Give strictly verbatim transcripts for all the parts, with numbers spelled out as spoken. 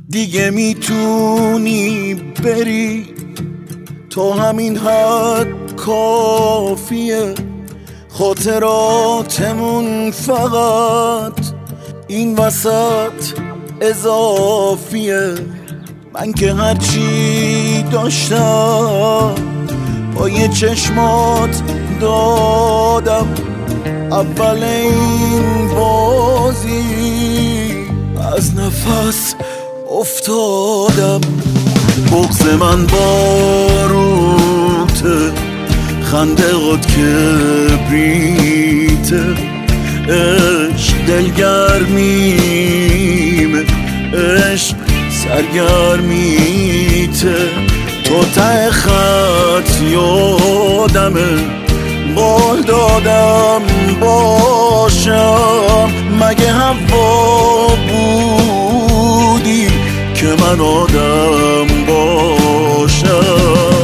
دیگه میتونی بری، تو همین حد کافیه. خاطراتمون فقط این وسط اضافیه. من که هرچی داشتم پای چشمات دادم، اول این بازی از نفس افتادم. بغض من باروته، خنده هات کبریته، عشق دلگرمیمه، عشق سرگرمیته. تو ته خط یادمه، قول دادم باشم. مگه هوا بودی که من آدم باشم؟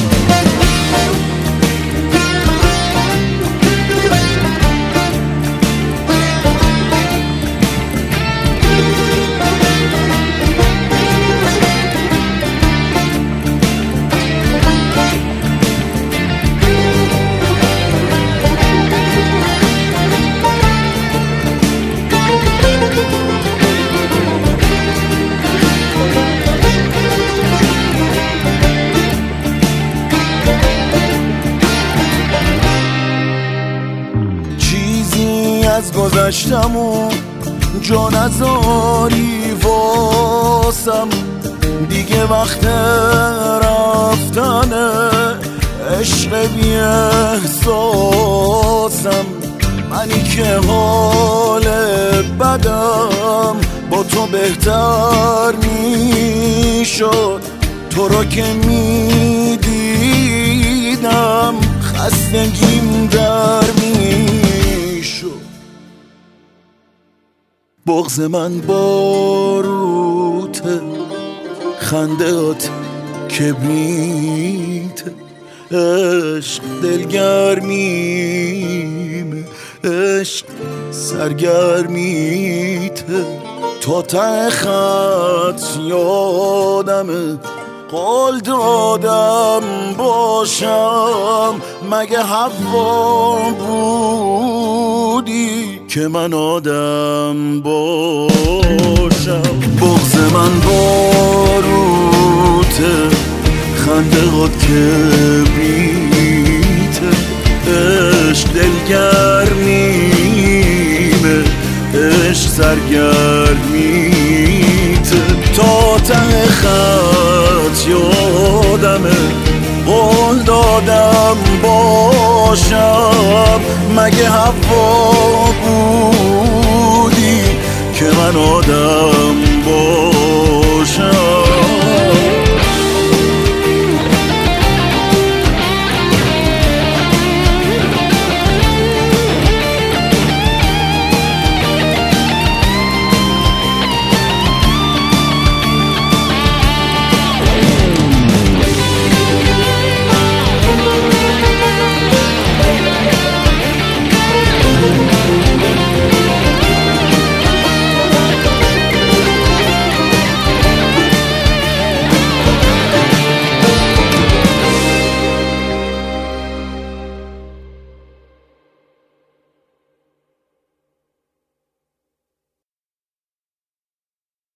از گذشتمون جا نذاری واسم، دیگه وقت رفتنه، عشق بی احساسم. منی که حال بدم با تو بهتر میشد، تو رو که میدیدم خستگیم در میشد. بغض من باروته، خنده هات کبریته، عشق دلگرمیمه، عشق سرگرمیته. تو ته خط یادمه، قول دادم باشم. مگه هوا بودی که من آدم باشم؟ بغض من باروته، خنده هات کبریته، عشق دلگرمیمه، عشق سرگرمیته. تا ته خط یادمه، قول دادم باشم. مگه هوا بودی که من آدم باشم؟